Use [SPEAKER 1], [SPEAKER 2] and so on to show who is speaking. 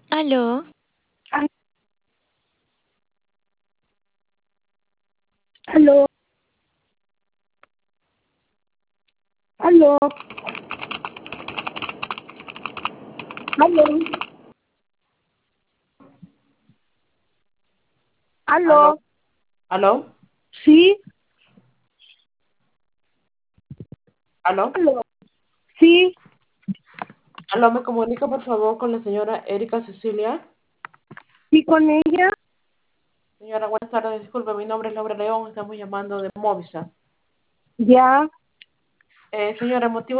[SPEAKER 1] Aló,
[SPEAKER 2] Al- Aló, aló, aló,
[SPEAKER 3] Aló,
[SPEAKER 2] aló,
[SPEAKER 3] aló,
[SPEAKER 2] sí,
[SPEAKER 3] aló,
[SPEAKER 2] aló, sí,
[SPEAKER 3] aló, me comunica por favor con la señora Erika Cecilia.
[SPEAKER 2] sí con ella,
[SPEAKER 3] Señora, buenas tardes, disculpe, mi nombre es Laura León, estamos llamando de Movistar.
[SPEAKER 2] ya,
[SPEAKER 3] Señora, el motivo